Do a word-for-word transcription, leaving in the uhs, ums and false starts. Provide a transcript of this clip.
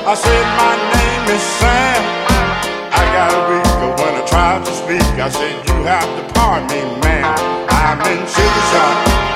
I said, my name is Sam. I got a weak when I tried to speak. I said, you have to pardon me, man. I'm in sugar shop.